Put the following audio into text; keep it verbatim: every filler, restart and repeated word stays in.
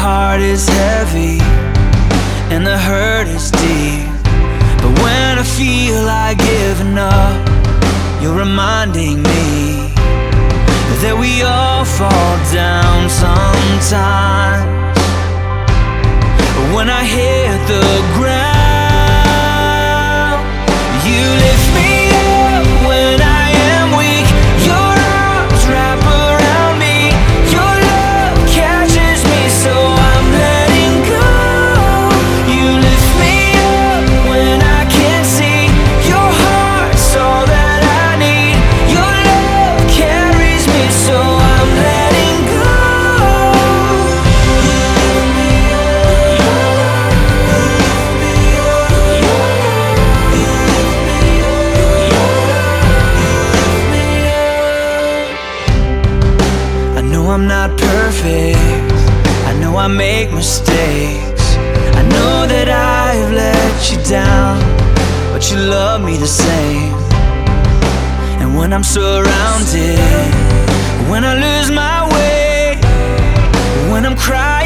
heart is heavy and the hurt is deep. But when I feel like giving up, you're reminding me that we all fall down sometimes. But when I hit the ground, you lift me up when I am weak. Your arms wrap around me, your love catches me, so I'm letting go. You lift me up when I can't see, your heart's all that I need. Your love carries me, so I'm letting go. I know I'm not perfect, I know I make mistakes, I know that I've let you down, but you love me the same. And when I'm surrounded, when I lose my way, when I'm crying